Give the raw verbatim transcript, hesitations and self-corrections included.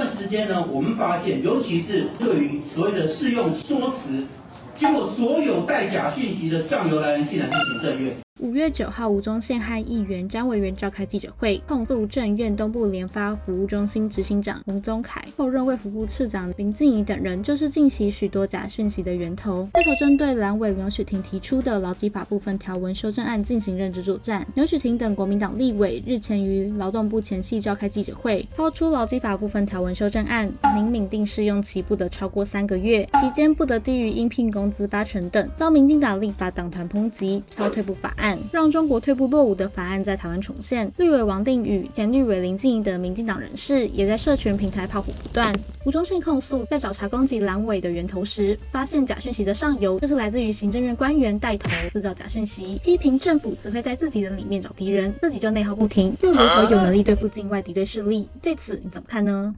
段时间呢，我们发现，尤其是对于所谓的试用说辞，结果所有带假讯息的上游来源竟然是行政院。 五月九号，吴宗宪和议员张委员召开记者会，控诉政院东部联发服务中心执行长洪宗凯、后任卫福部次长林静怡等人，就是近期许多假讯息的源头。带头针对蓝委刘许婷提出的劳基法部分条文修正案进行认知作战。刘许婷等国民党立委日前于劳动部前夕召开记者会，抛出劳基法部分条文修正案，明明定适用期不得超过三个月，期间不得低于应聘工资八成等，遭民进党立法党团抨击超退步法案。让中国退步落伍的法案在台湾重现，绿委王定宇、前绿委林静怡等民进党人士也在社群平台炮火不断。吴宗宪控诉，在找查攻击蓝委的源头时，发现假讯息的上游就是来自于行政院官员带头制造假讯息，批评政府只会在自己人里面找敌人，自己就内耗不停，又如何有能力对付境外敌对势力？对此你怎么看呢？